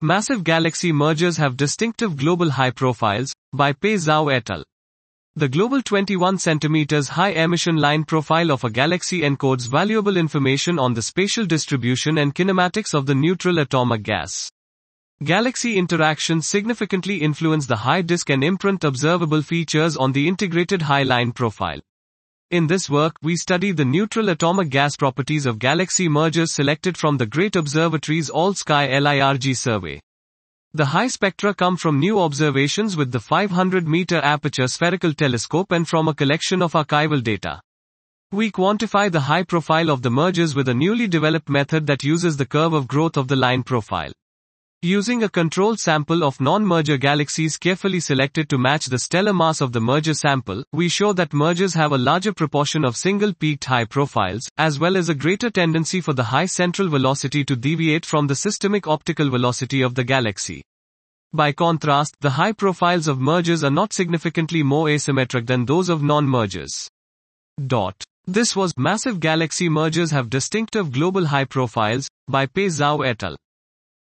Massive galaxy mergers have distinctive global high profiles, by Pei Zhao et al. The global 21 cm high emission line profile of a galaxy encodes valuable information on the spatial distribution and kinematics of the neutral atomic gas. Galaxy interactions significantly influence the high disk and imprint observable features on the integrated high line profile. In this work, we study the neutral atomic gas properties of galaxy mergers selected from the Great Observatory's All-Sky LIRG survey. The high spectra come from new observations with the 500-meter aperture spherical telescope and from a collection of archival data. We quantify the high profile of the mergers with a newly developed method that uses the curve of growth of the line profile. Using a controlled sample of non-merger galaxies carefully selected to match the stellar mass of the merger sample, we show that mergers have a larger proportion of single-peaked high profiles, as well as a greater tendency for the high central velocity to deviate from the systemic optical velocity of the galaxy. By contrast, the high profiles of mergers are not significantly more asymmetric than those of non-mergers. This was Massive Galaxy Mergers Have Distinctive Global High Profiles, by Pei Zhao et al.